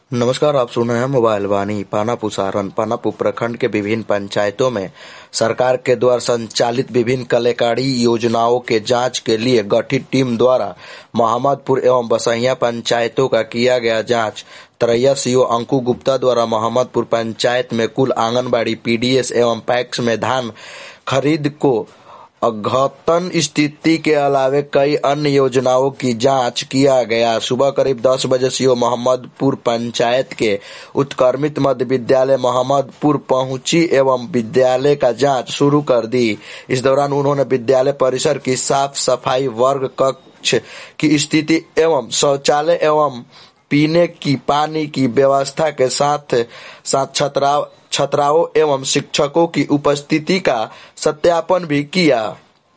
नमस्कार, आप सुन रहे हैं मोबाइल वाणी। पानापू सारण पानापू प्रखंड के विभिन्न पंचायतों में सरकार के द्वारा संचालित विभिन्न कल्याणकारी योजनाओं के जांच के लिए गठित टीम द्वारा मोहम्मदपुर एवं बसहिया पंचायतों का किया गया जांच। तरैया सीओ अंकु गुप्ता द्वारा मोहम्मदपुर पंचायत में कुल आंगनबाड़ी, पीडीएस एवं पैक्स में धान खरीद को अद्यतन स्थिति के अलावे कई अन्य योजनाओं की जांच किया गया। सुबह करीब 10 बजे सीओ मोहम्मदपुर पंचायत के उत्क्रमित मध्य विद्यालय मोहम्मदपुर पहुंची एवं विद्यालय का जांच शुरू कर दी। इस दौरान उन्होंने विद्यालय परिसर की साफ सफाई, वर्ग कक्ष की स्थिति एवं शौचालय एवं पीने की पानी की व्यवस्था के साथ साथ छात्राओं एवं शिक्षकों की उपस्थिति का सत्यापन भी किया।